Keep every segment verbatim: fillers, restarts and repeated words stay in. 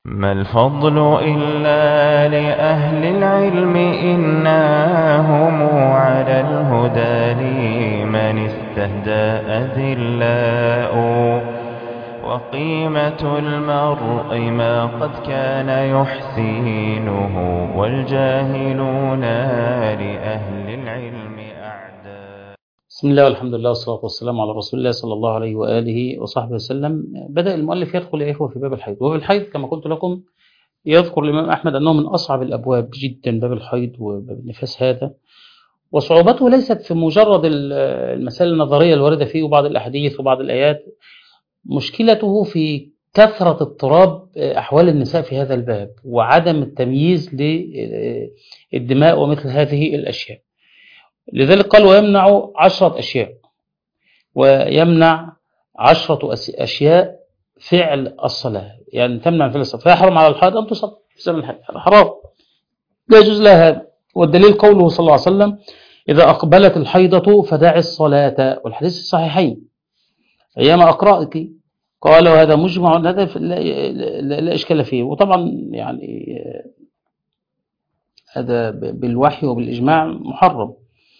ما الفضل إلا لأهل العلم إنهم على الهدى لمن استهدى أذلاء وقيمة المرء ما قد كان يحسينه والجاهلون لأهل العلم أعداء. بسم الله والحمد لله والصلاة والسلام على رسول الله صلى الله عليه وآله وصحبه وسلم. بدأ المؤلف يدخل يا إخوة في باب الحيض، وباب الحيض كما قلت لكم يذكر الإمام أحمد أنه من أصعب الأبواب جدا باب الحيض وباب النفاس هذا، وصعوبته ليست في مجرد المسائل النظرية الواردة فيه وبعض الأحاديث وبعض الآيات، مشكلته في كثرة اضطراب أحوال النساء في هذا الباب وعدم التمييز للدماء ومثل هذه الأشياء. لذلك قال ويمنع عشرة أشياء، ويمنع عشرة أشياء فعل الصلاة، يعني تمنع فعل الصلاة، فيحرم على الحائض أن تصلي في زمن الحيض، حرام لا يجوز لها هذا. والدليل قوله صلى الله عليه وسلم إذا أقبلت الحيضة فدع الصلاة، والحديث الصحيحين أيام أقرأك، قال وهذا مجمع هذا لا, لا, لا إشكال فيه. وطبعا يعني هذا بالوحي وبالإجماع محرم.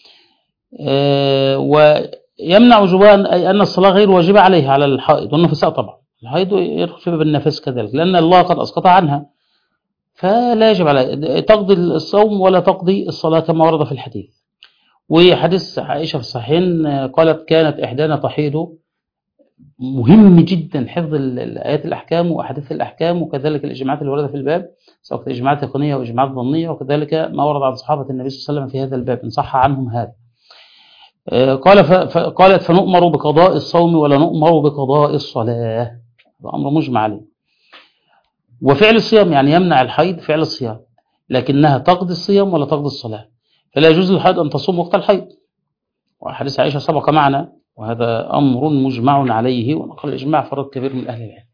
أه ويمنع وجوبا أي أن الصلاة غير واجبة عليها على الحائض والنفساء، طبعا الحائض يدخل في باب النفس كذلك لأن الله قد أسقط عنها فلا يجب عليها تقضي الصوم ولا تقضي الصلاة كما ورد في الحديث. وحديث عائشة في الصحيحين قالت كانت إحدانا تحيض. مهم جدا حفظ الآيات الأحكام وأحاديث الأحكام وكذلك الإجماعات الواردة في الباب، سواء كانت إجماعات يقينية وإجماعات ظنية، وكذلك ما ورد عن صحابة النبي صلى الله عليه وسلم في هذا الباب إن صح عنهم هذا. قال قالت فنؤمر بقضاء الصوم ولا نؤمر بقضاء الصلاة، هذا أمر مجمع عليه. وفعل الصيام يعني يمنع الحيض فعل الصيام، لكنها تقضي الصيام ولا تقضي الصلاة، فلا يجوز للحيض أن تصوم وقت الحيض، وحديث عائشة سبق معنا، وهذا أمر مجمع عليه ونقل الإجماع فرد كبير من أهل العلم.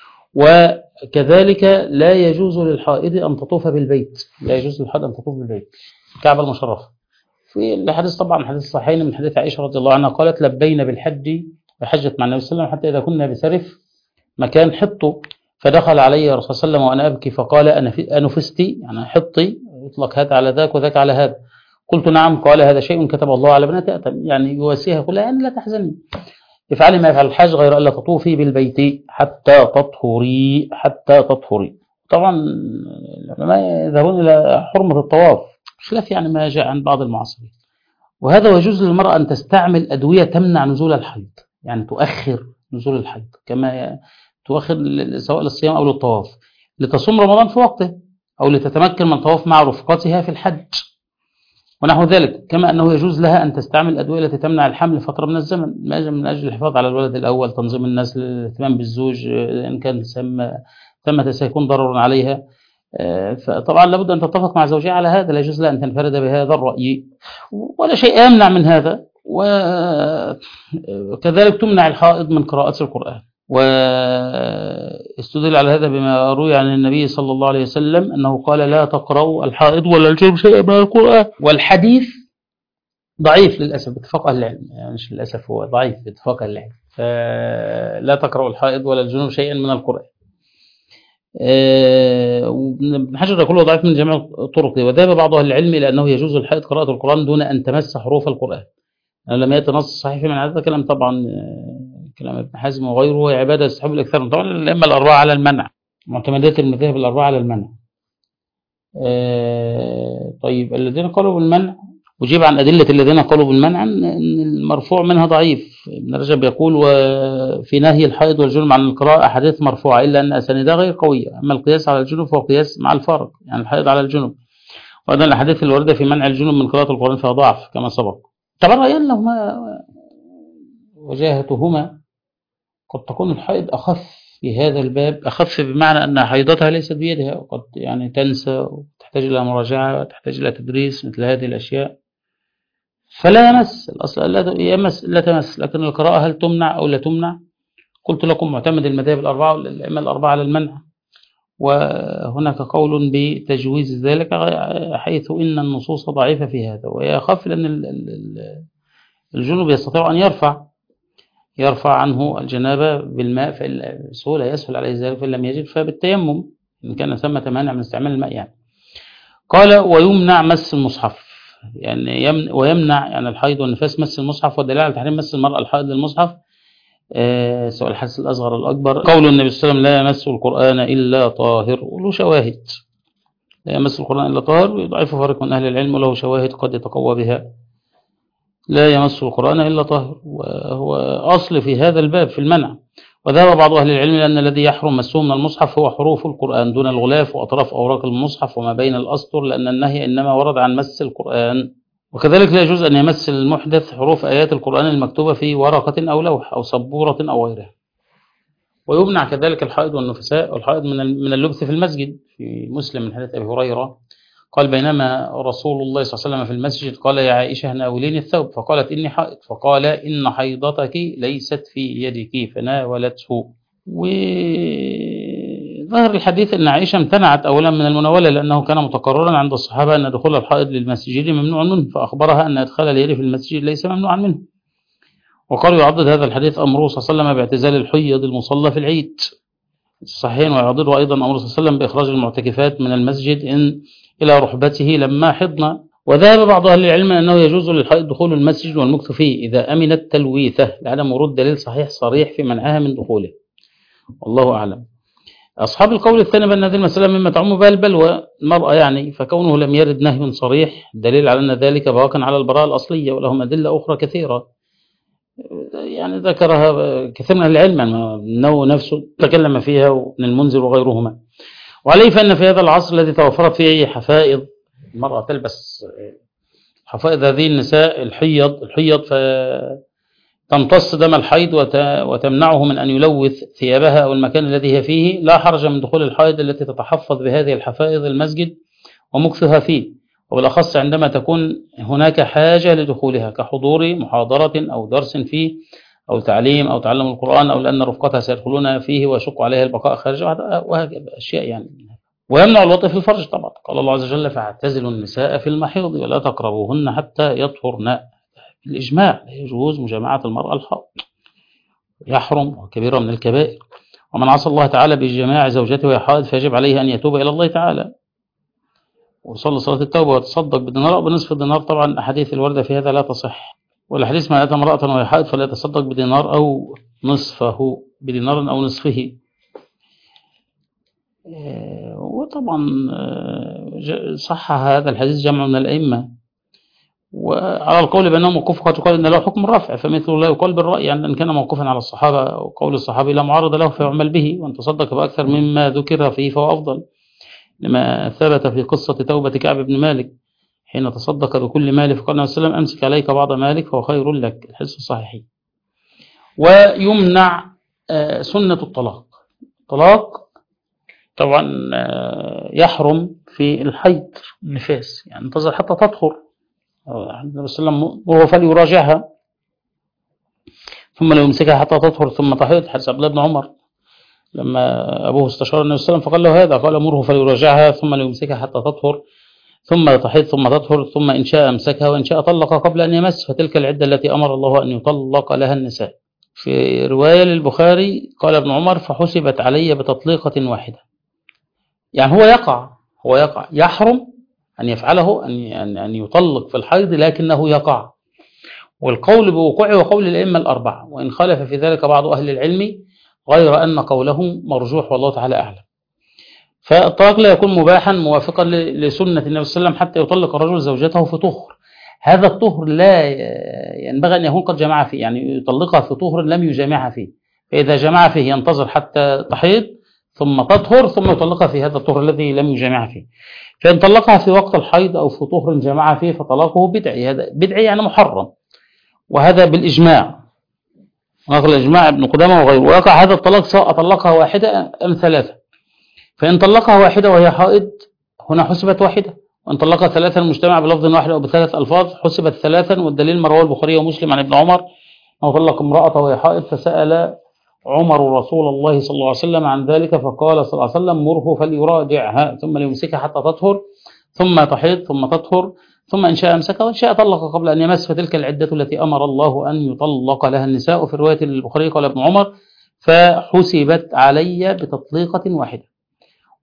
وكذلك لا يجوز للحائض أن تطوف بالبيت، لا يجوز للحائض أن تطوف بالبيت الكعبة المشرفة. في الحديث طبعا حديث صحيحين من حديث عائشة رضي الله عنها قالت لبينا بالحج وحجت مع النبي صلى الله عليه وسلم حتى إذا كنا بسرف مكان حطه فدخل علي الرسول صلى الله عليه وسلم وأنا أبكي فقال أنفستي يعني حطي، يطلق هذا على ذاك وذاك على هذا. قلت نعم، قال هذا شيء كتب الله على بنات آدم، يعني يواسيها كلها يعني لا تحزني، افعلي ما يفعل الحاج غير ألا تطوفي بالبيت حتى تطهري حتى تطهري. طبعا العلماء يذهبون إلى حرمة الطواف خلاف يعني ما جاء عن بعض المعاصرين. وهذا ويجوز للمرأة أن تستعمل أدوية تمنع نزول الحيض، يعني تؤخر نزول الحيض كما تؤخر سواء للصيام أو للطواف، لتصوم رمضان في وقته أو لتتمكن من طواف مع رفقتها في الحج ونحو ذلك. كما أنه يجوز لها أن تستعمل الأدوية التي تمنع الحمل فترة من الزمن من أجل الحفاظ على الولد الأول، تنظيم النسل، الاهتمام بالزوج إن كان ثمة سيكون ضرر عليها. فطبعا لابد أن تتفق مع زوجها على هذا، لا يجوز لها أن تنفرد بهذا الرأي ولا شيء يمنع من هذا. وكذلك تمنع الحائض من قراءة القرآن، واستدل على هذا بما روي عن النبي صلى الله عليه وسلم أنه قال لا تقرأوا الحائض ولا الجنب شيئا من القرآن. والحديث ضعيف للأسف باتفاق أهل العلم، يعني مش للأسف هو ضعيف باتفاق أهل العلم، فلا تقرأوا الحائض ولا الجنوب شيئا من القرآن. وابن حجر يقول ضعيف من جميع الطرق، وذهب بعض أهل العلم إلى أنه يجوز الحائض قراءة القرآن دون أن تمس حروف القرآن، يعني لم يأتي نص صحيح من هذا كلام، طبعا كلام ابن حزم وغيره، وهي عبادة يستحب الأكثر طبعا الأئمة الأربعة على المنع، معتمدات المذاهب الأربعة على المنع. طيب الذين قالوا بالمنع وجيب عن أدلة الذين قالوا بالمنع أن المرفوع منها ضعيف. ابن رجب يقول وفي نهي الحائض والجنب عن القراءة أحاديث مرفوعة إلا أن أسانيدها غير قوية، أما القياس على الجنب فهو قياس مع الفارق، يعني الحائض على الجنب. وأيضا الأحاديث الواردة في منع الجنب من قراءة القرآن فيها ضعف كما سبق. طبعا رأيان لهما وجاهتهما، قد تكون الحائض أخف في هذا الباب، أخف بمعنى أن حيضتها ليست بيدها وقد يعني تنسى وتحتاج إلى مراجعة وتحتاج إلى تدريس مثل هذه الأشياء، فلا يمس الأصل لا يمس لا تمس. لكن القراءة هل تمنع أو لا تمنع؟ قلت لكم معتمد المذاهب الأربعة والأئمة الأربعة على المنع، وهناك قول بتجويز ذلك حيث إن النصوص ضعيفة في هذا. ويخاف لأن الجنوب يستطيع أن يرفع يرفع عنه الجنابة بالماء فسهولة يسهل عليه ذلك، فإن لم يجد فبالتيمم إن كان ثمة مانع من استعمال الماء يعني. قال ويمنع مس المصحف، يعني يمنع ويمنع يعني الحيض والنفاس مس المصحف، والدليل على تحريم مس المرأة الحائض للمصحف آه سواء الحدث الأصغر الأكبر قول النبي صلى الله عليه وسلم لا يمس القرآن إلا طاهر، وله شواهد. لا يمس القرآن إلا طاهر ويضعف فريق من أهل العلم، وله شواهد قد يتقوى بها. لا يمس القرآن إلا طاهر، وهو أصل في هذا الباب في المنع. وذهب بعض أهل العلم لأن الذي يحرم مسه من المصحف هو حروف القرآن دون الغلاف وأطراف أوراق المصحف وما بين الأسطر، لأن النهي إنما ورد عن مس القرآن. وكذلك لا يجوز أن يمس المحدث حروف آيات القرآن المكتوبة في ورقة أو لوح أو سبورة أو غيرها. ويمنع كذلك الحائض والنفساء والحائض من اللبث في المسجد. في مسلم من حديث أبي هريرة قال بينما رسول الله صلى الله عليه وسلم في المسجد قال يا عائشة ناوليني الثوب، فقالت إني حائض، فقال إن حيضتك ليست في يدك، فناولته. وظهر الحديث أن عائشة امتنعت أولا من المناولة لأنه كان متقررا عند الصحابة أن دخول الحائض للمسجد ممنوع منه، فأخبرها أن إدخال اليد في المسجد ليس ممنوعا منه. وقالوا يعضد هذا الحديث أمره صلى الله عليه وسلم باعتزال الحيض المصلى في العيد الصحيحين، ويعضده أيضا أمره صلى الله عليه وسلم بإخراج المعتكفات من المسجد إن إلى رحبته لما حضنا. وذهب بعض أهل العلم أنه يجوز للحائض دخول المسجد والمكث فيه إذا أمنت تلويثه لعدم ورود دليل صحيح صريح في منعها من دخوله، والله أعلم. أصحاب القول الثاني بأن هذه المسألة مما تعم بها البلوى المرأة يعني، فكونه لم يرد نهي صريح دليل على أن ذلك باق على البراءة الأصلية، ولهم أدلة أخرى كثيرة يعني ذكرها كثير من العلم أنه نفسه تكلم فيها وابن المنذر وغيرهما. وعليه فإن في هذا العصر الذي توفرت فيه حفائض، المرأة تلبس حفائض هذه النساء الحيض الحيض فتمتص دم الحيض وتمنعه من أن يلوث ثيابها أو المكان الذي هي فيه، لا حرج من دخول الحائض التي تتحفظ بهذه الحفائض المسجد ومكثها فيه، وبالأخص عندما تكون هناك حاجة لدخولها كحضور محاضرة أو درس فيه أو تعليم أو تعلم القرآن، أو لأن رفقتها سيدخلون فيه ويشق عليها البقاء خارجه وهكذا أشياء يعني. ويمنع الوطء في الفرج طبعا، قال الله عز وجل فاعتزلوا النساء في المحيض ولا تقربوهن حتى يطهرن. بالإجماع لا يجوز مجامعة المرأة الحائض، يحرم وكبيرة من الكبائر. ومن عصى الله تعالى بجماع زوجته وهي حائض فيجب عليه أن يتوب إلى الله تعالى وصلى صلاة التوبة وتصدق بدينار أو بنصف الدينار. طبعا الأحاديث الواردة في هذا لا تصح، والحديث ما أتى امرأة وهي حائض فلا يتصدق بدينار أو نصفه بدينار أو نصفه. وطبعا صح هذا الحديث جمع من الأئمة، وعلى القول بأنه موقوف قد يقال أن له حكم الرفع، فمثله لا يقال بالرأي يعني أن كان موقوفا على الصحابة وقول الصحابي لا معارض له فيعمل به، وأن تصدق بأكثر مما ذكر فيه فهو أفضل، لما ثبت في قصة توبة كعب بن مالك حين تصدق بكل ماله فقال النبي صلى الله عليه وسلم أمسك عليك بعض مالك فهو خير لك، الحديث الصحيح. ويمنع سنة الطلاق. الطلاق طبعا يحرم في الحيض النفاس، يعني انتظر حتى تطهر، النبي صلى الله عليه وسلم وهو فليراجعها ثم لا يمسكها حتى تطهر ثم تحيض. حديث عبد الله بن عمر لما أبوه استشار النبي صلى الله عليه وسلم فقال له هذا، قال مره فليراجعها ثم لا يمسكها حتى تطهر ثم تحيض ثم تطهر ثم إن شاء أمسكها وإن شاء طلق قبل أن يمس، فتلك العدة التي أمر الله أن يطلق لها النساء. في رواية للبخاري قال ابن عمر فحسبت علي بتطليقة واحدة، يعني هو يقع هو يقع يحرم أن يفعله أن أن يطلق في الحيض لكنه يقع، والقول بوقوعه وقول الأئمة الأربعة، وإن خالف في ذلك بعض أهل العلم غير أن قولهم مرجوح والله تعالى أعلم. فالطلاق لا يكون مباحا موافقا لسنة النبي صلى الله عليه وسلم حتى يطلق الرجل زوجته في طهر، هذا الطهر لا ينبغي أن يكون قد جمع فيه، يعني يطلقها في طهر لم يجامعها فيه، فإذا جمع فيه ينتظر حتى تحيض ثم تطهر ثم يطلقها في هذا الطهر الذي لم يجامعها فيه. فإن طلقها في وقت الحيض أو في طهر جمع فيه فطلاقه بدعي، هذا بدعي يعني محرم، وهذا بالإجماع نقل إجماع ابن قدامة وغيره. ويقع هذا الطلاق سواء طلقها واحدة أم ثلاثة، فإن طلقها واحدة وهي حائض هنا حسبت واحدة، وإن طلقها ثلاثة المجتمع بلفظ واحد أو بثلاث ألفاظ حسبت ثلاثا، والدليل ما رواه البخاري ومسلم عن ابن عمر أنه طلق امرأته وهي حائض فسأل عمر رسول الله صلى الله عليه وسلم عن ذلك فقال صلى الله عليه وسلم مره فليراجعها ثم ليمسكها حتى تطهر ثم تحيض ثم تطهر ثم إن شاء أمسكها وإن شاء طلق قبل أن يمس، فتلك العدة التي أمر الله أن يطلق لها النساء. في رواية البخاري قال ابن عمر فحسبت علي بتطليقة واحدة.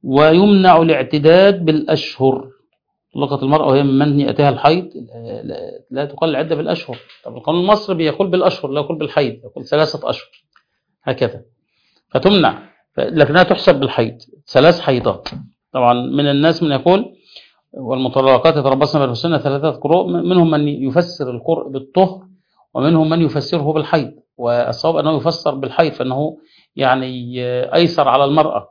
ويمنع الاعتداد بالأشهر. طلقت المرأة وهي من يأتيها الحيض لا, لا تقل العدة بالأشهر. طب القانون المصري بيقول بالأشهر لا يقول بالحيض، يقول ثلاثة أشهر هكذا، فتمنع، لكنها تحسب بالحيض ثلاث حيضات. طبعا من الناس من يقول والمطلقات يتربصن بأنفسهن ثلاثة قروء، منهم من يفسر القرء بالطهر ومنهم من يفسره بالحيض، والصواب أنه يفسر بالحيض، فإنه يعني أيسر على المرأة،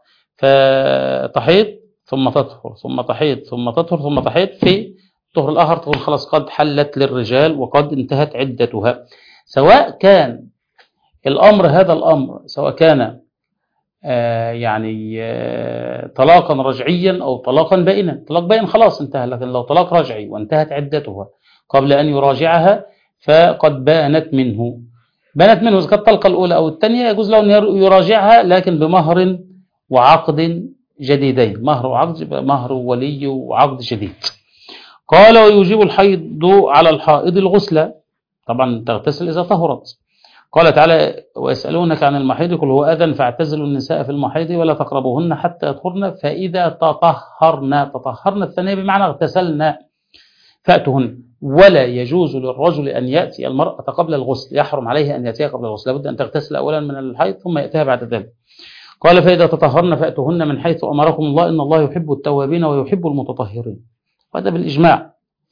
فتحيض ثم تطهر ثم تحيض ثم تطهر ثم تحيض، في الطهر الآخر تقول خلاص قد حلت للرجال وقد انتهت عدتها. سواء كان الأمر هذا الأمر سواء كان آه يعني آه طلاقا رجعيا أو طلاقا بائنا. طلاق بائن خلاص انتهى، لكن لو طلاق رجعي وانتهت عدتها قبل أن يراجعها فقد بانت منه. بانت منه إذا كانت الطلقة الأولى أو الثانية يجوز له أن يراجعها، لكن بمهر وعقد جديدين، مهر وعقد، مهر ولي وعقد جديد. قال ويوجب الحيض على الحائض الغسل، طبعا تغتسل إذا طهرت. قال تعالى ويسألونك عن المحيض قل هو أذى فاعتزلوا النساء في المحيض ولا تقربوهن حتى يطهرن فإذا تطهرن، تطهرن الثانية بمعنى اغتسلن فأتهن. ولا يجوز للرجل أن يأتي المرأة قبل الغسل، يحرم عليه أن يأتيها قبل الغسل، لابد أن تغتسل أولا من الحيض ثم يأتيها بعد ذلك. قال فإذا تطهرن فأتهن من حيث أمركم الله إن الله يحب التوابين ويحب المتطهرين. وهذا بالإجماع،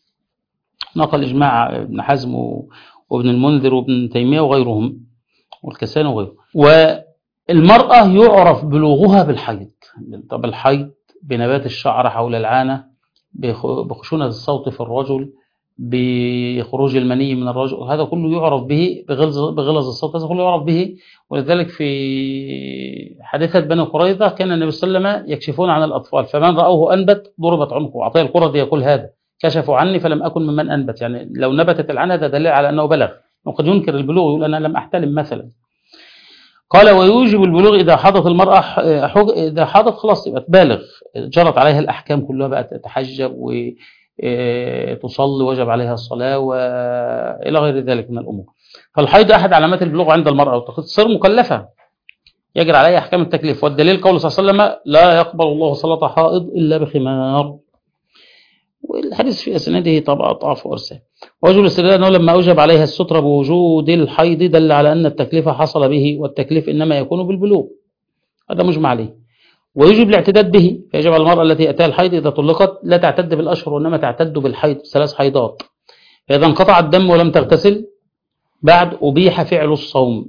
نقل إجماع ابن حزم وابن المنذر وابن تيمية وغيرهم والكساني وغيره. والمرأة يعرف بلوغها بالحيض. طب الحيض بنبات الشعر حول العانة، بخشونة الصوت في الرجل، بخروج المني من الرجل، هذا كله يعرف به بغلظ بغلظ الصوت، هذا كله يعرف به. ولذلك في حادثة بني قريظة كان النبي صلى الله عليه وسلم يكشفون عن الأطفال، فمن رأوه أنبت ضربت عنقه وأعطيه القرظ يقول هذا كشفوا عني فلم أكن ممن أنبت، يعني لو نبتت العنة ده دليل على أنه بلغ، وقد ينكر البلوغ يقول أنا لم أحتلم مثلا. قال ويوجب البلوغ إذا حاضت المرأة، إذا حاضت خلاص يبقى تبالغ، جرت عليها الأحكام كلها، بقى تتحجب وتصلي وجب عليها الصلاة وإلى غير ذلك من الأمور. فالحيض أحد علامات البلوغ عند المرأة وتصير مكلفة يجري عليها أحكام التكليف. والدليل قول صلى الله عليه وسلم لا يقبل الله صلاة حائض إلا بخمار، والحديث في أسناده طبعا ضعف وإرسال. وجه الاستدلال أنه لما أوجب عليها السترة بوجود الحيض دل على أن التكليف حصل به، والتكليف إنما يكون بالبلوغ، هذا مجمع عليه. ويجب الاعتداد به، فيجب على المرأة التي أتاها الحيض إذا طلقت لا تعتد بالأشهر وإنما تعتد بالحيض ثلاث حيضات. فإذا انقطع الدم ولم تغتسل بعد أبيح فعل الصوم.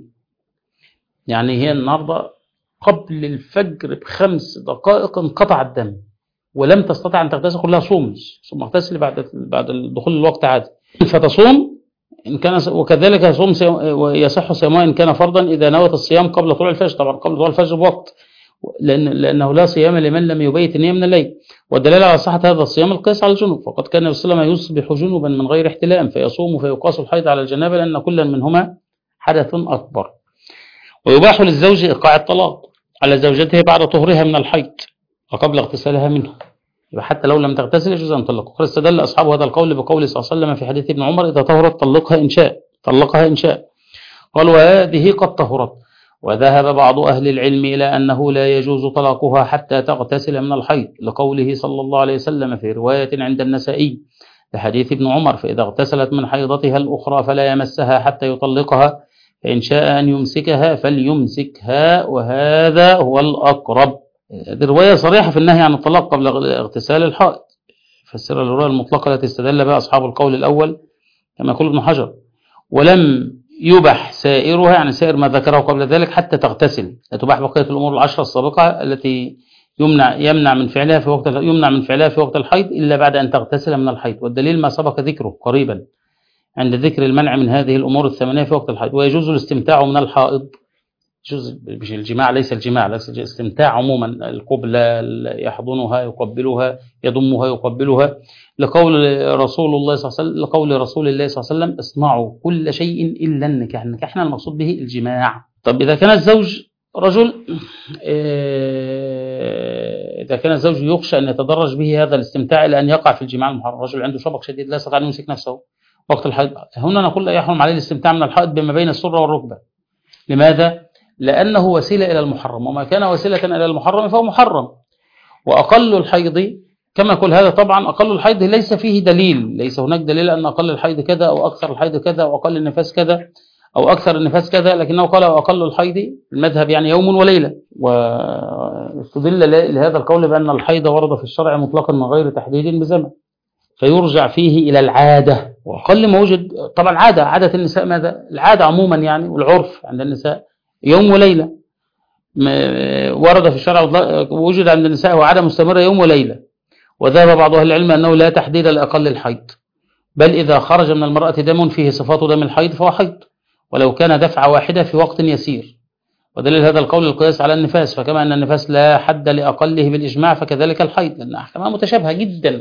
يعني هي النهارده قبل الفجر بخمس دقائق انقطع الدم ولم تستطع أن تغتسل، كلها صوم ثم اغتسل بعد بعد دخول الوقت عادي، فتصوم إن كان، وكذلك يصوم يصح صيامها إن كان فرضا إذا نوت الصيام قبل طلوع الفجر، طبعا قبل طلوع الفجر بوقت، لأن لأنه لا صيام لمن لم يبيت النية من الليل. والدليل على صحة هذا الصيام القياس على الجنوب، فقد كان النبي صلى الله عليه وسلم يصبح جنوبا من غير احتلام فيصوم فيقاس الحيض على الجنابة لأن كلا منهما حدث أكبر. ويباح للزوج إيقاع الطلاق على زوجته بعد طهرها من الحيض وقبل اغتسالها منه، يبقى حتى لو لم تغتسل يجوز أن تطلق. وقد استدل أصحاب هذا القول بقول صلى الله عليه وسلم في حديث ابن عمر إذا طهرت طلقها إن شاء، طلقها إن شاء. قال وهذه قد طهرت. وذهب بعض أهل العلم إلى أنه لا يجوز طلاقها حتى تغتسل من الحيض لقوله صلى الله عليه وسلم في رواية عند النسائي لحديث ابن عمر فإذا اغتسلت من حيضتها الأخرى فلا يمسها حتى يطلقها، فإن شاء أن يمسكها فليمسكها وهذا هو الأقرب. هذه رواية صريحة في النهي عن الطلاق قبل اغتسال الحائض، فسر الرواية المطلقة التي استدل بها أصحاب القول الأول كما يقول ابن حجر. ولم يبح سائرها، يعني سائر ما ذكره قبل ذلك حتى تغتسل، لا تباح بقية الأمور العشرة السابقة التي يمنع يمنع من فعلها في وقت يمنع من فعلها في وقت الحيض إلا بعد أن تغتسل من الحيض. والدليل ما سبق ذكره قريبا عند ذكر المنع من هذه الأمور الثمانية في وقت الحيض. ويجوز الاستمتاع من الحائض، يجوز مش الجماع، ليس الجماع، ليس الاستمتاع عموما، القبلة، يحضنها يقبلها يضمها يقبلها، لقول رسول الله صلى الله عليه وسلم لقول رسول الله صلى الله عليه وسلم اصنعوا كل شيء إلا النكاح، النكاح المقصود به الجماع. طب إذا كان الزوج رجل، إذا كان الزوج يخشى أن يتدرج به هذا الاستمتاع إلى أن يقع في الجماع المحرم، رجل عنده شبق شديد لا يستطيع أن يمسك نفسه وقت الحيض، هنا نقول لا يحرم عليه الاستمتاع من الحائض بما بين السرة والركبة. لماذا؟ لأنه وسيلة إلى المحرم، وما كان وسيلة إلى المحرم فهو محرم. وأقل الحيض كما يقول هذا طبعا أقل الحيض ليس فيه دليل، ليس هناك دليل أن أقل الحيض كذا أو أكثر الحيض كذا أو أقل النفاس كذا أو أكثر النفاس كذا، لكنه قال أقل الحيض المذهب يعني يوم وليلة. واستدل لهذا القول بأن الحيض ورد في الشرع مطلقا من غير تحديد بزمن، فيرجع فيه إلى العادة، وأقل ما وجد طبعا عادة، عادة النساء ماذا؟ العادة عموما يعني والعرف عند النساء يوم وليلة، ورد في الشرع ووجد عند النساء وعادة مستمرة يوم وليلة. وذهب بعض أهل العلم أنه لا تحديد لأقل الحيض، بل إذا خرج من المرأة دم فيه صفات دم الحيض فهو حيض، ولو كان دفعة واحدة في وقت يسير. ودليل هذا القول القياس على النفاس، فكما أن النفاس لا حد لأقله بالإجماع فكذلك الحيض، لأن أحكامها متشابهة جدا.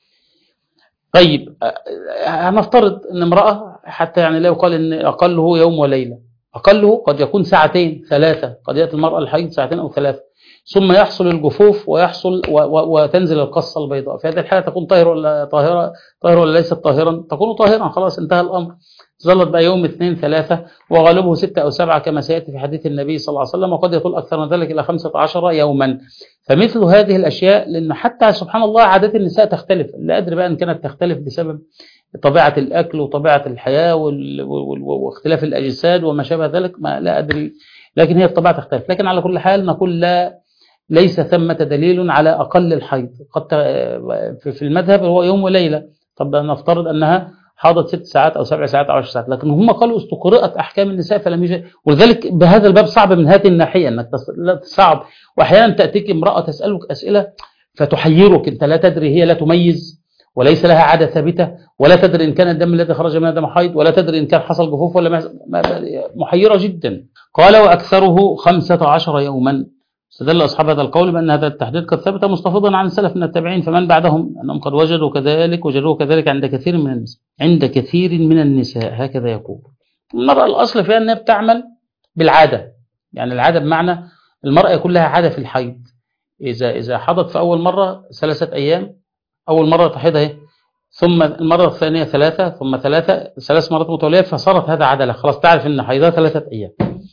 طيب هنفترض أن امرأة حتى يعني لا يقال أن أقله يوم وليلة، أقله قد يكون ساعتين ثلاثة، قد يأتي المرأة الحيض ساعتين أو ثلاثة ثم يحصل الجفوف ويحصل و و وتنزل القصة البيضاء، في هذه الحالة تكون طاهرة ولا طاهرة طاهرة ولا ليست طاهرا؟ تكون طاهرا، خلاص انتهى الأمر. ظلت بقى يوم اثنين ثلاثة وغالبه ستة أو سبعة كما سيأتي في حديث النبي صلى الله عليه وسلم، وقد يطول أكثر من ذلك إلى خمسة عشر يوما. فمثل هذه الأشياء، لأن حتى سبحان الله عادات النساء تختلف، لا أدري بقى إن كانت تختلف بسبب طبيعة الأكل وطبيعة الحياة واختلاف الأجساد وما شابه ذلك، ما لا أدري، لكن هي الطبيعة تختلف. لكن على كل حال نقول لا، ليس ثمة دليل على أقل الحيض، قد في المذهب هو يوم وليلة. طب نفترض أنها حاضت ست ساعات أو سبع ساعات أو عشر ساعات، لكن هم قالوا استقرأت أحكام النساء فلم يجد. ولذلك بهذا الباب صعب من هذه الناحية، أنك صعب، وأحيانا تأتيك امرأة تسألك أسئلة فتحيرك، أنت لا تدري، هي لا تميز وليس لها عادة ثابتة، ولا تدري إن كان الدم الذي خرج منها دم حيض، ولا تدري إن كان حصل جفوف ولا، محيرة جدا. قال وأكثره خمسة عشر يوما. استدل أصحاب هذا القول بأن هذا التحديد قد ثبت مستفيضا عن السلف من التابعين فمن بعدهم أنهم قد وجدوا كذلك وجدوه كذلك عند كثير من النساء عند كثير من النساء هكذا يقول. المرأة الأصل فيها أنها بتعمل بالعادة، يعني العادة بمعنى المرأة يكون لها عادة في الحيض، إذا إذا حضت في أول مرة ثلاثة أيام، أول مرة تحيضها، ثم المرة الثانية ثلاثة، ثم ثلاثة، ثلاث مرات متوالية، فصارت هذا عادة، خلاص تعرف أن حيضها ثلاثة أيام.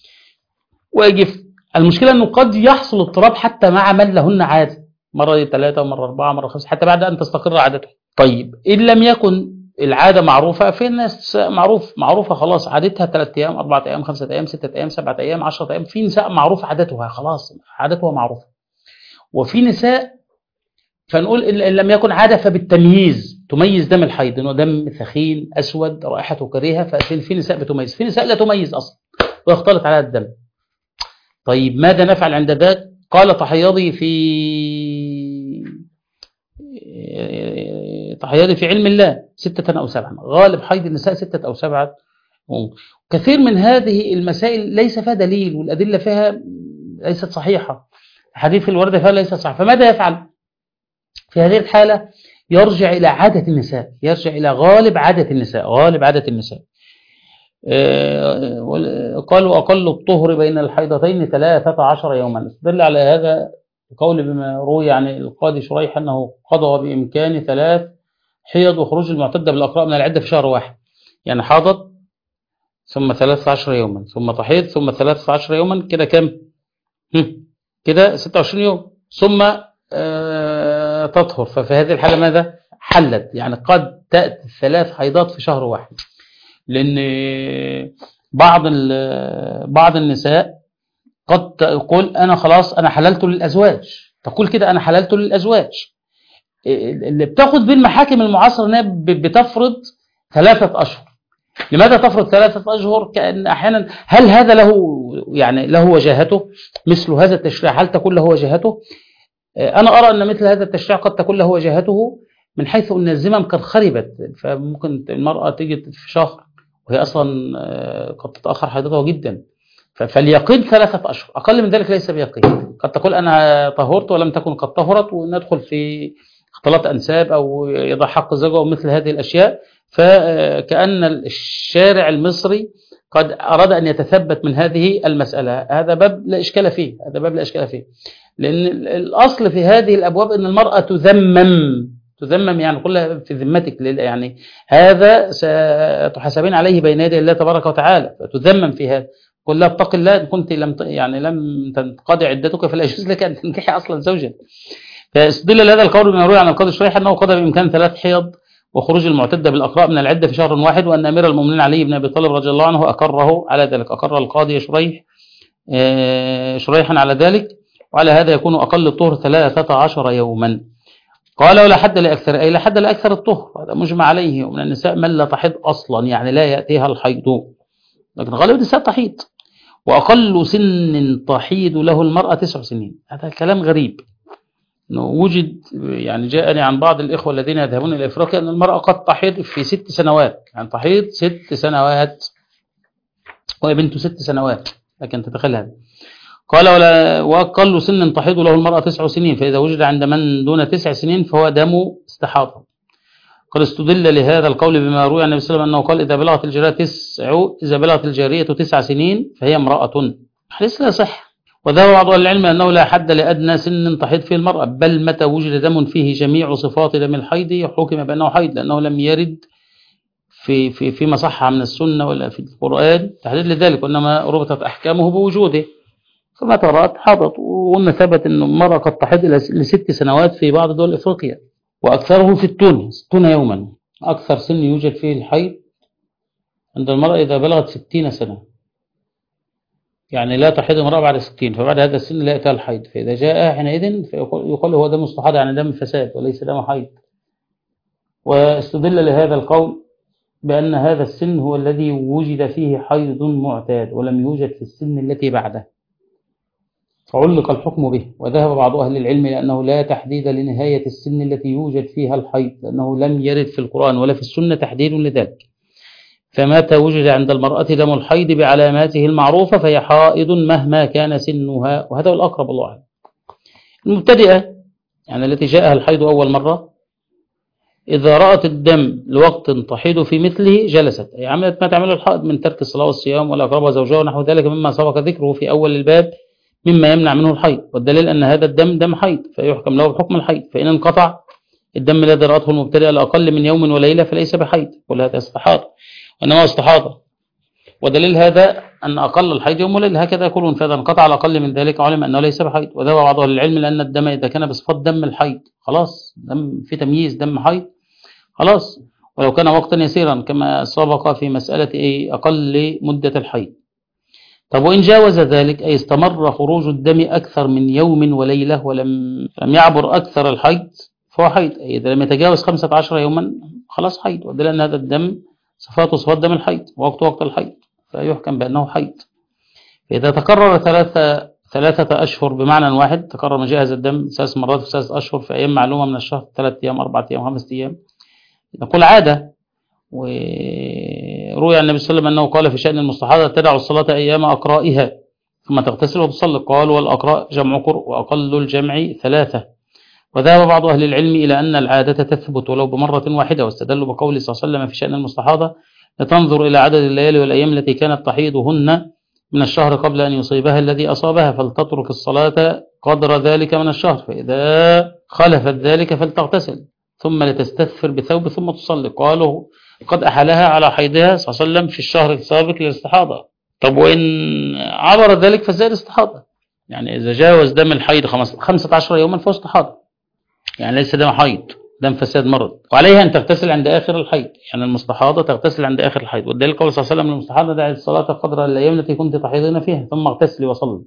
ويجف المشكلة أنه قد يحصل اضطراب حتى مع من لهن عادة، مرة ثلاثة ومرة أربعة مرة خمسة، حتى بعد أن تستقر عادته. طيب إن لم يكن العادة معروفة، في الناس معروف معروفة خلاص عادتها ثلاثة أيام أربعة أيام خمسة أيام ستة أيام سبعة أيام عشرة أيام، في نساء معروف عادتها خلاص عادتها معروفة، وفي نساء فنقول إن لم يكن عادة فبالتمييز تميز دم الحيض إنه دم ثخين أسود رائحته كريهة، ففي نساء بتميز، في نساء لا تميز أصلا ويختلط على الدم. طيب ماذا نفعل عند ذلك؟ قال تحيضي في تحيضي في علم الله ستة أو سبعة، غالب حيض النساء ستة أو سبعة. كثير من هذه المسائل ليس فيها دليل والأدلة فيها ليست صحيحة، حديث الوردة فيها ليست صحيحة، فماذا يفعل؟ في هذه الحالة يرجع إلى عادة النساء، يرجع إلى غالب عادة النساء، غالب عادة النساء. قالوا أقل الطهر بين الحيضتين ثلاثة عشر يوما. استدل على هذا القول بما روي عن القاضي شريح أنه قضى بإمكان ثلاث حيض وخروج المعتدة بالأقراء من العدة في شهر واحد، يعني حاضت ثم ثلاثة عشر يوما ثم تحيض ثم ثلاثة عشر يوما، كده كم؟ كده ستة وعشرين يوم، ثم آه تطهر. ففي هذه الحالة ماذا؟ حلت، يعني قد تأتي ثلاث حيضات في شهر واحد، لأن بعض بعض النساء قد تقول أنا خلاص أنا حللت للأزواج، تقول كده أنا حللت للأزواج. اللي بتاخد بالمحاكم المعاصرة أنها بتفرض ثلاثة أشهر. لماذا تفرض ثلاثة أشهر؟ كأن أحيانا هل هذا له يعني له وجاهته؟ مثل هذا التشريع هل تكون له وجاهته؟ أنا أرى أن مثل هذا التشريع قد تكون له وجاهته من حيث أن الزمام قد خربت، فممكن المرأة تيجي في شهر وهي أصلا قد تتأخر حيضتها جدا، فاليقين ثلاثة أشهر، أقل من ذلك ليس بيقين. قد تقول أنا طهرت ولم تكن قد طهرت، وندخل في اختلاط أنساب أو يضع حق الزوجة ومثل هذه الأشياء. فكأن الشارع المصري قد أراد أن يتثبت من هذه المسألة. هذا باب لا إشكال فيه، هذا باب لا إشكال فيه، لأن الأصل في هذه الأبواب أن المرأة تذمم تذمم يعني كلها في ذمتك، يعني هذا ستحاسبين عليه بين يدي الله تبارك وتعالى، فتذمم في هذا. قل لا اتق الله إن كنت لم يعني لم تنقضي عدتك فلا يجوز لك أن تنكحي أصلا زوجا. فاستدل لهذا القول بما روي عن القاضي شريح أنه قضى بإمكان ثلاث حيض وخروج المعتدة بالأقراء من العدة في شهر واحد، وأن أمير المؤمنين علي بن أبي طالب رضي الله عنه أقره على ذلك، أقر القاضي شريح شريحا على ذلك، وعلى هذا يكون أقل الطهر ثلاثة عشر يوما. قال ولا حد لأكثر، أي لا حد لأكثر الطهر، هذا مجمع عليه. ومن النساء من لا تحيض أصلا، يعني لا يأتيها الحيض، لكن غالب النساء تحيض. وأقل سن تحيض له المرأة تسع سنين. هذا كلام غريب، أنه وجد يعني جاءني عن بعض الإخوة الذين يذهبون إلى إفريقيا أن المرأة قد تحيض في ست سنوات، يعني تحيض ست سنوات وهي بنت ست سنوات، لكن تتخيل هذا. قال ولا وأقل سن تحيض له المرأة تسع سنين، فإذا وجد عند من دون تسع سنين فهو دم استحاضة. قد استدل لهذا القول بما روي عن النبي صلى الله عليه وسلم أنه قال إذا بلغت الجارية تسع إذا بلغت الجارية تسع سنين فهي امرأة. حديث لا صح. وذهب بعض أهل العلم أنه لا حد لأدنى سن تحيض فيه المرأة، بل متى وجد دم فيه جميع صفات دم الحيض حكم بأنه حيض، لأنه لم يرد في في فيما صح من السنة ولا في القرآن تحديد لذلك، وإنما ربطت أحكامه بوجوده. فما ترات حاضت، وقلنا ثبت أن المرأة قد تحيض لست سنوات في بعض دول إفريقيا، وأكثره ستون ستون يوما. أكثر سن يوجد فيه الحيض عند المرأة إذا بلغت ستين سنة، يعني لا تحيض المرأة بعد ستين، فبعد هذا السن لا يأتيها الحيض، فإذا جاء حينئذ يقول هو دم استحاضة، يعني دم فساد وليس دم حيض. واستدل لهذا القول بأن هذا السن هو الذي وجد فيه حيض معتاد ولم يوجد في السن التي بعده، فعلق الحكم به. وذهب بعض أهل العلم لأنه لا تحديد لنهاية السن التي يوجد فيها الحيض، لأنه لم يرد في القرآن ولا في السنة تحديد لذلك. فمتى وجد عند المرأة دم الحيض بعلاماته المعروفة فهي حائض مهما كان سنها، وهذا هو الأقرب الله عنه. المبتدئة يعني التي جاءها الحيض أول مرة، إذا رأت الدم لوقت تحيض في مثله جلست، أي عملت ما تعمله الحائض من ترك الصلاة والصيام والأقرب زوجها ونحو ذلك مما سبق ذكره في أول الباب مما يمنع منه الحيض، والدليل أن هذا الدم دم حيض فيحكم له بحكم الحيض. فإن انقطع الدم الذي رأته المبتدئة لأقل من يوم وليلة فليس بحيض، كل هذا استحاضة، وإنما استحاضة. ودليل هذا أن أقل الحيض يوم وليلة، هكذا يقولون. فإذا انقطع على أقل من ذلك علم أنه ليس بحيض. وذهب بعض أهل العلم لأن الدم إذا كان بصفات دم الحيض خلاص، دم في تمييز دم حيض خلاص، ولو كان وقتا يسيرا كما سبق في مسألة أقل مدة الحيض. طب وإن جاوز ذلك، أي استمر خروج الدم أكثر من يوم وليلة ولم لم يعبر أكثر الحيض فهو حيض، أي إذا لم يتجاوز خمسة عشر يوما خلاص حيض. ودليل أن هذا الدم صفاته صفات دم الحيض ووقت وقت الحيض، فيحكم بأنه حيض. فإذا تكرر ثلاثة ثلاثة أشهر بمعنى واحد، تكرر مجيء هذا الدم ثلاث مرات في ثلاثة أشهر في أيام معلومة من الشهر، ثلاثة أيام أربعة أيام خمسة أيام، نقول عادة. وروي عن النبي صلى الله عليه وسلم أنه قال في شأن المستحاضة تدع الصلاة أيام أقرائها ثم تغتسل وتصلي. قال والأقراء جمع قرء، وأقل الجمع ثلاثة. وذهب بعض أهل العلم إلى أن العادة تثبت ولو بمرة واحدة، واستدلوا بقول صلى الله عليه وسلم في شأن المستحاضة لتنظر إلى عدد الليالي والأيام التي كانت تحيضهن من الشهر قبل أن يصيبها الذي أصابها، فلتترك الصلاة قدر ذلك من الشهر، فإذا خلفت ذلك فلتغتسل ثم لتستثفر بثوب ثم تصلي. قالوا قد أحالها على حيضها صلى الله عليه وسلم في الشهر السابق للاستحاضة. طب وإن عبر ذلك فزاد استحاضة، يعني إذا جاوز دم الحيض خمسة عشر يوما فهو استحاضة، يعني ليس دم حيض، دم فساد مرض. وعليها أن تغتسل عند آخر الحيض، يعني المستحاضة تغتسل عند آخر الحيض. والدليل قول صلى الله عليه وسلم للمستحاضة دع الصلاة قدر الأيام التي كنت تحيضين فيها ثم اغتسلي وصلي،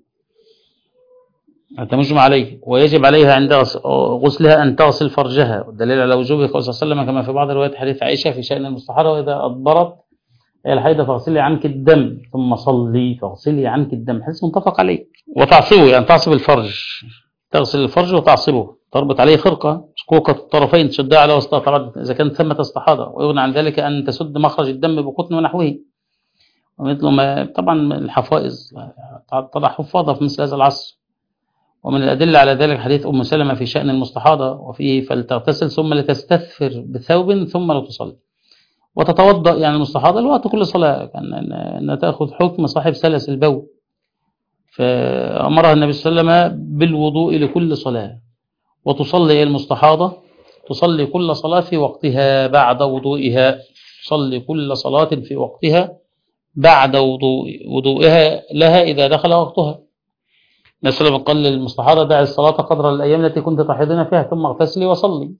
تمجم عليه. ويجب عليها عند غسلها أن تغسل فرجها، والدليل على وجوبه قول صلى الله عليه وسلم كما في بعض روايات حديث عائشة في شأن المستحاضة وإذا أدبرت الحيضة فاغسلي عنك الدم ثم صلي، فاغسلي عنك الدم، حديث متفق عليه. وتعصبه يعني تعصب الفرج، تغسل الفرج وتعصبه، تربط عليه خرقة شقوقة الطرفين تشدها على وسطها، طبعا إذا كانت ثمة استحاضة. ويغنى عن ذلك أن تسد مخرج الدم بقطن ونحوه، ومثل ما طبعا الحفائظ طبعا حفاظة في مثل هذا العصر. ومن الأدلة على ذلك حديث أم سلمة في شأن المستحاضة وفيه فلتغتسل ثم لتستثفر بثوب ثم لتصلي وتتوضأ، يعني المستحاضة الوقت كل صلاة كان أنها تأخذ حكم صاحب سلس البول، فأمرها النبي صلى الله عليه وسلم بالوضوء لكل صلاة، وتصلي المستحاضة تصلي كل صلاة في وقتها بعد وضوئها، تصلي كل صلاة في وقتها بعد وضوء وضوئها لها إذا دخل وقتها. مثلا قال للمستحاضة دع الصلاة قدر الأيام التي كنت تحيضين فيها ثم اغتسلي وصلي،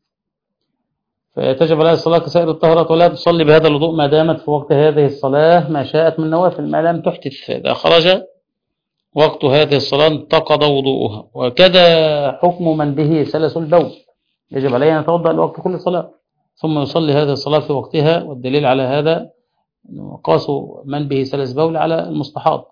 فتجب عليها الصلاة كسائر الطهرات، ولا تصلي بهذا الوضوء ما دامت في وقت هذه الصلاة ما شاءت من نوافل ما لم تحدث، فإذا خرج وقت هذه الصلاة انتقض وضوءها. وكذا حكم من به سلس البول، يجب عليه أن يتوضأ لوقت كل صلاة ثم يصلي هذه الصلاة في وقتها، والدليل على هذا قاسوا من به سلس بول على المستحاض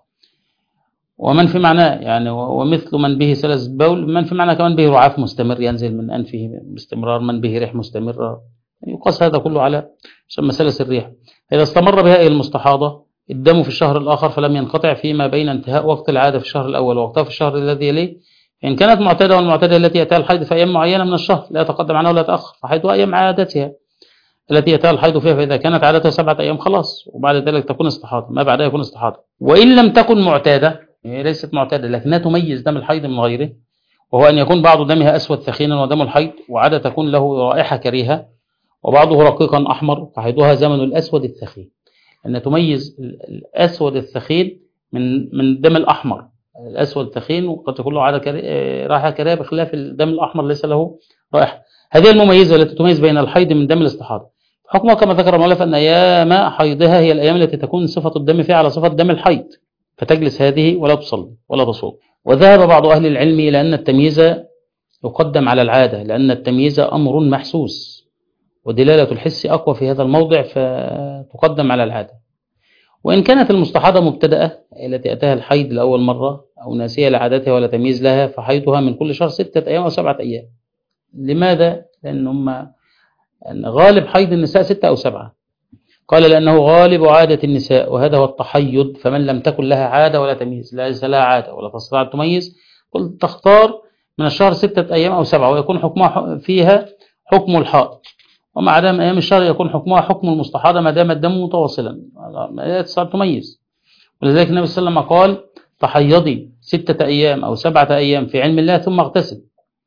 ومن في معناه، يعني ومثل من به سلس بول من في معناه كمان به رعاف مستمر ينزل من أنفه باستمرار، من به ريح مستمرة، يقاس هذا كله على يسمى سلس الريح. إذا استمر بها المستحاضة الدم في الشهر الآخر فلم ينقطع فيما بين انتهاء وقت العادة في الشهر الأول ووقتها في الشهر الذي يليه، إن كانت معتادة، والمعتادة التي يأتيها الحيض في أيام معينة من الشهر لا يتقدم عنها ولا يتأخر، فحيضها أيام عادتها التي يأتيها الحيض فيها، فإذا كانت عادتها سبعة أيام خلاص، وبعد ذلك تكون استحاضة، ما بعدها يكون استحاضة. وإن لم تكن معتادة، هي ليست معتادة لكنها تميز دم الحيض من غيره، وهو أن يكون بعض دمها أسود ثخينا ودم الحيض وعادة تكون له رائحة كريهة، وبعضه رقيقا أحمر، فحيضها زمن الأسود الثخين، أن تميز الأسود الثخين من من دم الأحمر. الأسود الثخين وقد تكون له عادة رائحة كريهة بخلاف الدم الأحمر ليس له رائحة. هذه المميزة التي تميز بين الحيض من دم الاستحاضة. حكمها كما ذكر المؤلف أن أيام حيضها هي الأيام التي تكون صفة الدم فيها على صفة دم الحيض، فتجلس هذه ولا تصلي ولا تصوم. وذهب بعض أهل العلم إلى أن التمييز يقدم على العادة، لأن التمييز أمر محسوس ودلالة الحس أقوى في هذا الموضع، فتقدم على العادة. وإن كانت المستحاضة مبتدأة التي أتاها الحيض لأول مرة أو ناسية لعادتها ولا تمييز لها، فحيضها من كل شهر ستة أيام أو سبعة أيام. لماذا؟ لأن غالب حيض النساء ستة أو سبعة، قال لأنه غالب عادة النساء وهذا هو التحيض، فمن لم تكن لها عادة ولا تمييز، ليس لها عادة ولا تستطيع أن تميز، قلت تختار من الشهر ستة أيام أو سبعة، ويكون حكمها فيها حكم الحائض، ومع دام أيام الشهر يكون حكمها حكم المستحاضة ما دام الدم متواصلا، لا تستطيع تميز. ولذلك النبي صلى الله عليه وسلم قال تحيضي ستة أيام أو سبعة أيام في علم الله ثم اغتسل،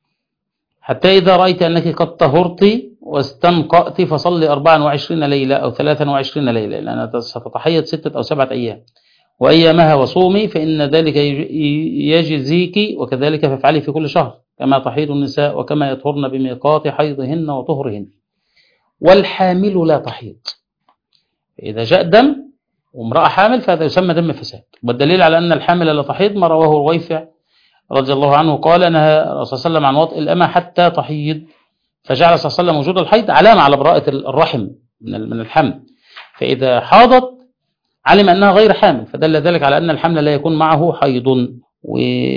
حتى إذا رأيت أنك قد طهرت واستنقأت فصلي أربعا وعشرين ليلة أو ثلاثا وعشرين ليلة، لأنها ستتحيض ستة أو سبعة أيام، وأيامها وصومي فإن ذلك يجزيك، وكذلك فافعلي في كل شهر كما تحيض النساء وكما يطهرن بميقات حيضهن وطهرهن. والحامل لا تحيض، إذا جاء دم وامرأة حامل فهذا يسمى دم فساد. والدليل على أن الحامل لا تحيض ما رواه رويفع رضي الله عنه قال نهى الرسول صلى الله عليه وسلم عن وطئ الأمة حتى تحيض، فجعل صلى الله عليه وسلم وجود الحيض علامة على براءة الرحم من الحمل، فإذا حاضت علم أنها غير حامل، فدل ذلك على أن الحمل لا يكون معه حيض. و...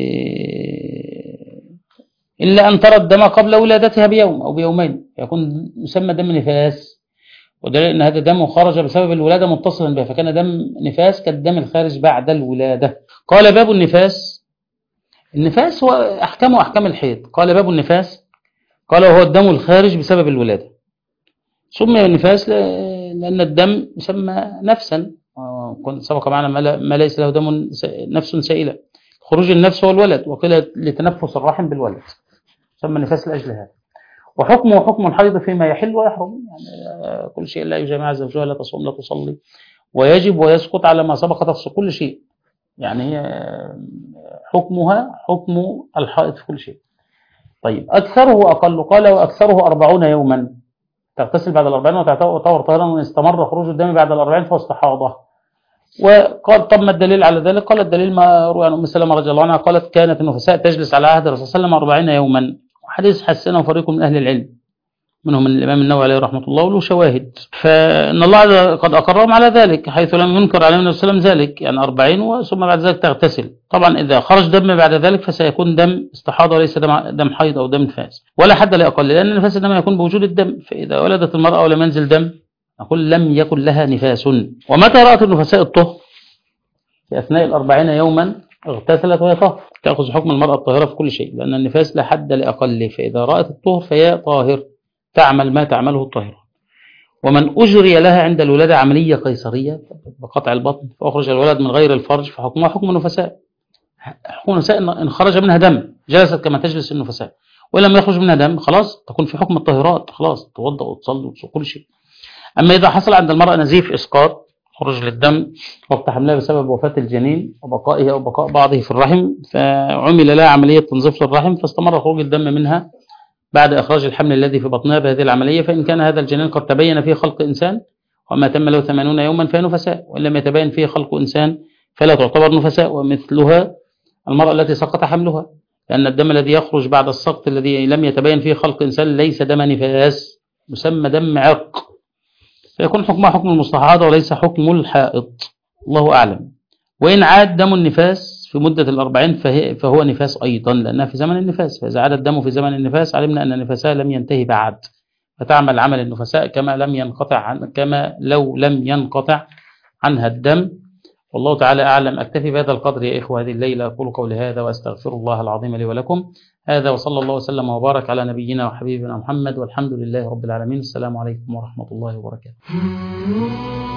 إلا أن ترى الدم قبل ولادتها بيوم أو بيومين يكون يسمى دم نفاس، ودليل أن هذا دم خرج بسبب الولادة متصلا بها، فكان دم نفاس كالدم الخارج بعد الولادة. قال باب النفاس. النفاس هو أحكامه أحكام الحيض. قال باب النفاس، قال وهو الدم الخارج بسبب الولادة. سمي النفاس لأن الدم يسمى نفسا، سبق معنا ما ليس له دم نفس سائلة، خروج النفس هو الولد، وقيل لتنفس الرحم بالولد، سمى النفاس لأجل هذا. وحكمه حكم الحيض فيما يحل ويحرم، يعني كل شيء لا يجامع زوجها، لا تصوم لا تصلي، ويجب ويسقط على ما سبق تفصيل كل شيء، يعني حكمها حكم الحائض في كل شيء. طيب أكثره وأقل، قال وأكثره أربعون يوما، تغتسل بعد الأربعين وتطهر طهرا، وإن استمر خروج الدم بعد الأربعين فهو استحاضة. وقال طب ما الدليل على ذلك؟ قال الدليل ما روى عن أم سلمة رضي الله عنها قالت كانت النفساء تجلس على عهد الرسول صلى الله عليه وسلم أربعين يوما، وحديث حسنه فريق من أهل العلم منهم الإمام النووي عليه رحمة الله وله شواهد، فإن الله قد أقرهم على ذلك حيث لم ينكر عليه النبي صلى الله عليه وسلم ذلك، يعني أربعين ثم بعد ذلك تغتسل. طبعا إذا خرج دم بعد ذلك فسيكون دم استحاضة وليس دم, دم حيض أو دم نفاس، ولا حد لأقل، لأن نفاس الدم يكون بوجود الدم، فإذا ولدت المرأة ولم ينزل دم نقول لم يكن لها نفاس. ومتى رأت النفساء الطهر؟ في أثناء الأربعين يوما اغتسلت وهي طاهر، تأخذ حكم المرأة الطاهرة في كل شيء، لأن النفاس لا حد لأقل، فإذا رأت الطهر فهي طاهر تعمل ما تعمله الطاهرة. ومن أجري لها عند الولادة عملية قيصرية بقطع البطن فأخرج الولد من غير الفرج فحكمها حكم النفساء. حكم النفساء إن خرج منها دم جلست كما تجلس النفساء، ولم يخرج منها دم خلاص تكون في حكم الطاهرات، خلاص توضأ وتصلي وتصلي كل شيء. أما إذا حصل عند المرأة نزيف إسقاط خروج للدم وقت حملها بسبب وفاة الجنين وبقائه أو بقاء بعضه في الرحم، فعمل لها عملية تنظيف للرحم فاستمر خروج الدم منها بعد إخراج الحمل الذي في بطنها بهذه العملية. فإن كان هذا الجنين قد تبين فيه خلق إنسان وما تم له ثمانون يوما فهي نفساء، وإن لم يتبين فيه خلق إنسان فلا تعتبر نفساء. ومثلها المرأة التي سقط حملها، لأن الدم الذي يخرج بعد السقط الذي لم يتبين فيه خلق إنسان ليس دم نفاس، يسمى دم عرق، فيكون حكمها حكم المستحاضة وليس حكم الحائض، الله أعلم. وإن عاد دم النفاس في مدة الأربعين فهو نفاس أيضا، لأنها في زمن النفاس، فإذا عاد الدم في زمن النفاس علمنا أن نفاسها لم ينتهي بعد، فتعمل عمل النفساء كما لم ينقطع عن كما لو لم ينقطع عنها الدم. والله تعالى أعلم. أكتفي بهذا القدر يا إخوة هذه الليلة، أقول قولي هذا وأستغفر الله العظيم لي ولكم. هذا وصلى الله وسلم وبارك على نبينا وحبيبنا محمد، والحمد لله رب العالمين. السلام عليكم ورحمة الله وبركاته.